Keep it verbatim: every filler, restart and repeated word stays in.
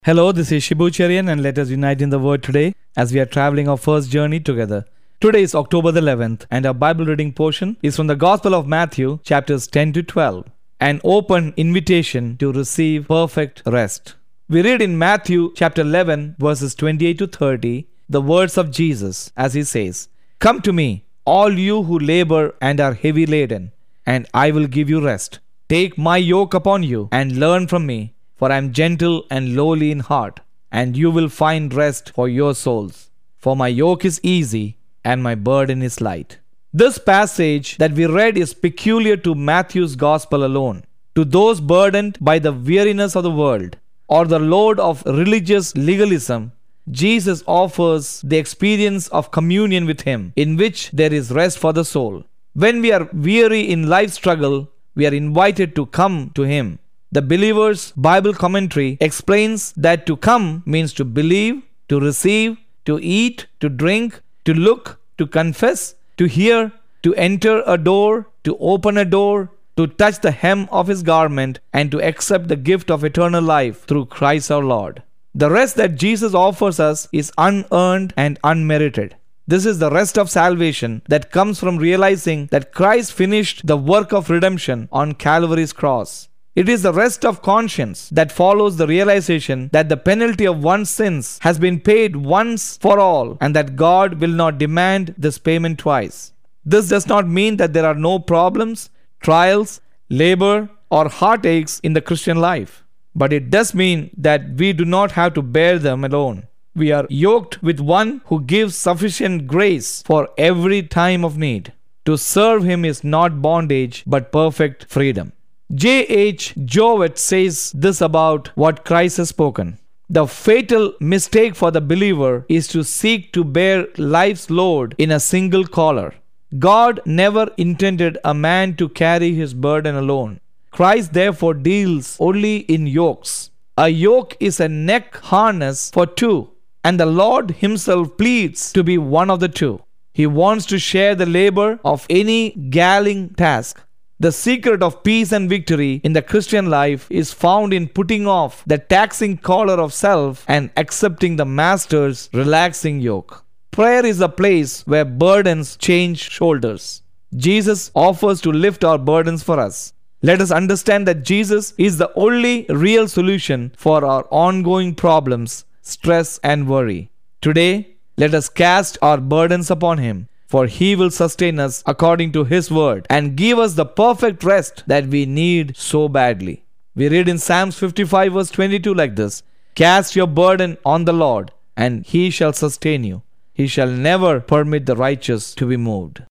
Hello, this is Shibu Cherian, and let us unite in the Word today as we are traveling our first journey together. Today is October the eleventh, and our Bible reading portion is from the Gospel of Matthew, chapters ten to twelve, an open invitation to receive perfect rest. We read in Matthew chapter eleven, verses twenty-eight to thirty, the words of Jesus as he says, "Come to me, all you who labor and are heavy laden, and I will give you rest. Take my yoke upon you and learn from me, for I am gentle and lowly in heart, and you will find rest for your souls. For my yoke is easy and my burden is light." This passage that we read is peculiar to Matthew's gospel alone. To those burdened by the weariness of the world or the load of religious legalism, Jesus offers the experience of communion with Him, in which there is rest for the soul. When we are weary in life's struggle, we are invited to come to Him. The Believer's Bible Commentary explains that to come means to believe, to receive, to eat, to drink, to look, to confess, to hear, to enter a door, to open a door, to touch the hem of His garment, and to accept the gift of eternal life through Christ our Lord. The rest that Jesus offers us is unearned and unmerited. This is the rest of salvation that comes from realizing that Christ finished the work of redemption on Calvary's cross. It is the rest of conscience that follows the realization that the penalty of one's sins has been paid once for all, and that God will not demand this payment twice. This does not mean that there are no problems, trials, labor, or heartaches in the Christian life. But it does mean that we do not have to bear them alone. We are yoked with one who gives sufficient grace for every time of need. To serve Him is not bondage, but perfect freedom. J H Jowett says this about what Christ has spoken. The fatal mistake for the believer is to seek to bear life's load in a single collar. God never intended a man to carry his burden alone. Christ therefore deals only in yokes. A yoke is a neck harness for two, and the Lord Himself pleads to be one of the two. He wants to share the labor of any galling task. The secret of peace and victory in the Christian life is found in putting off the taxing collar of self and accepting the Master's relaxing yoke. Prayer is a place where burdens change shoulders. Jesus offers to lift our burdens for us. Let us understand that Jesus is the only real solution for our ongoing problems, stress, and worry. Today, let us cast our burdens upon Him, for He will sustain us according to His word and give us the perfect rest that we need so badly. We read in Psalms fifty-five verse twenty-two like this, "Cast your burden on the Lord, and He shall sustain you. He shall never permit the righteous to be moved."